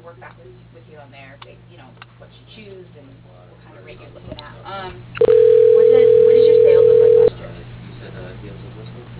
work back with you on there, what you choose and what kind of rate you're looking at. What did your sales look like last year? You said deals with this one?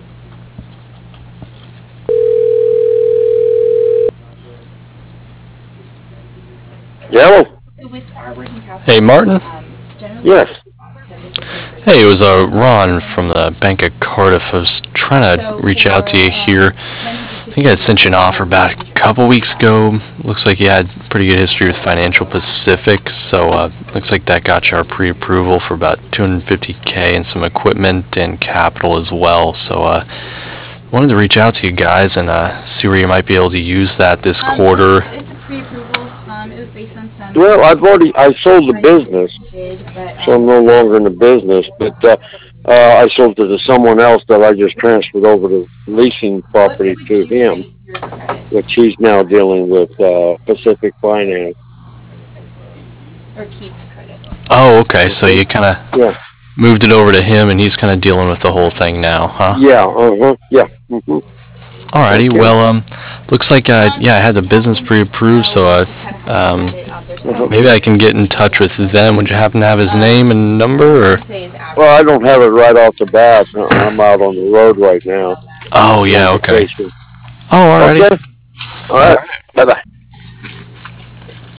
Yellow? So with our working capital, Hey, Martin? generally Yes. 10 to 15%. Hey, it was Ron from the Bank of Cardiff. I was trying to reach out to you here. I think I sent you an offer about a couple weeks ago. Looks like you had pretty good history with Financial Pacific, so looks like that got you our pre-approval for about $250K and some equipment and capital as well. So wanted to reach out to you guys and see where you might be able to use that this quarter. It's a pre-approval. It was based on some. Well, I sold the business, so I'm no longer in the business, but I sold it to someone else that I just transferred over the leasing property to him, which he's now dealing with Pacific Finance. Or keep credit. Oh, okay, so you kind of moved it over to him, and he's kind of dealing with the whole thing now, huh? Yeah, yeah. Mm-hmm. Alrighty, well, looks like I had the business pre-approved, so maybe I can get in touch with them. Would you happen to have his name and number, or? Well, I don't have it right off the bat. I'm out on the road right now. Oh, yeah, okay. Oh, alrighty. Okay. All right. Bye-bye.